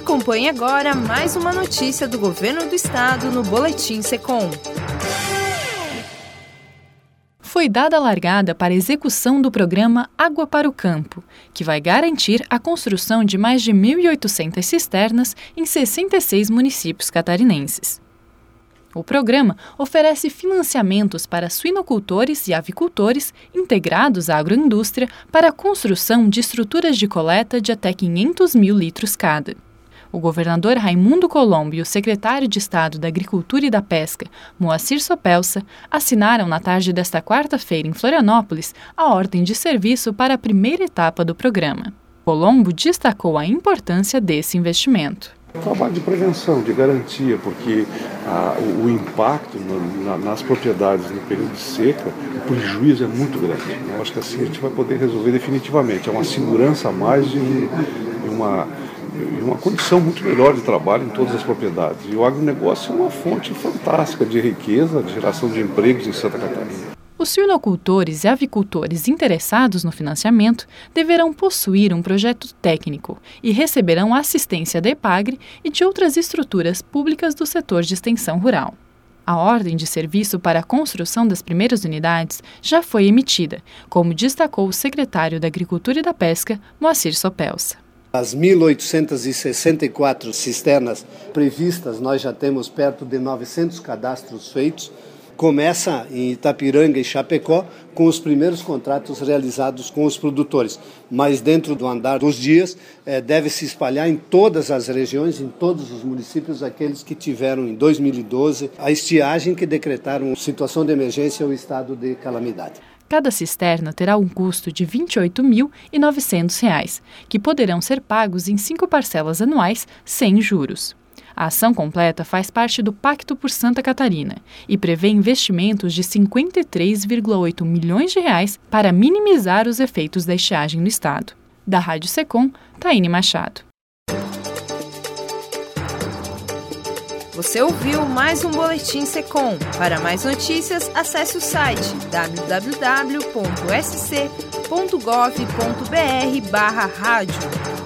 Acompanhe agora mais uma notícia do Governo do Estado no Boletim Secom. Foi dada a largada para a execução do programa Água para o Campo, que vai garantir a construção de mais de 1.800 cisternas em 66 municípios catarinenses. O programa oferece financiamentos para suinocultores e avicultores integrados à agroindústria para a construção de estruturas de coleta de até 500 mil litros cada. O governador Raimundo Colombo e o secretário de Estado da Agricultura e da Pesca, Moacir Sopelsa, assinaram na tarde desta quarta-feira em Florianópolis a ordem de serviço para a primeira etapa do programa. Colombo destacou a importância desse investimento. Trabalho de prevenção, de garantia, porque o impacto nas propriedades no período de seca, o prejuízo é muito grande. Eu acho que assim a gente vai poder resolver definitivamente. É uma segurança a mais e uma condição muito melhor de trabalho em todas as propriedades. E o agronegócio é uma fonte fantástica de riqueza, de geração de empregos em Santa Catarina. Os suinocultores e avicultores interessados no financiamento deverão possuir um projeto técnico e receberão assistência da EPAGRE e de outras estruturas públicas do setor de extensão rural. A ordem de serviço para a construção das primeiras unidades já foi emitida, como destacou o secretário da Agricultura e da Pesca, Moacir Sopelsa. As 1.864 cisternas previstas, nós já temos perto de 900 cadastros feitos. Começa em Itapiranga e Chapecó com os primeiros contratos realizados com os produtores, mas dentro do andar dos dias deve se espalhar em todas as regiões, em todos os municípios, aqueles que tiveram em 2012 a estiagem que decretaram situação de emergência ou estado de calamidade. Cada cisterna terá um custo de R$ 28.900, que poderão ser pagos em 5 parcelas anuais sem juros. A ação completa faz parte do Pacto por Santa Catarina e prevê investimentos de R$ 53,8 milhões para minimizar os efeitos da estiagem no estado. Da Rádio Secom, Taine Machado. Você ouviu mais um Boletim Secom. Para mais notícias, acesse o site www.sc.gov.br/rádio.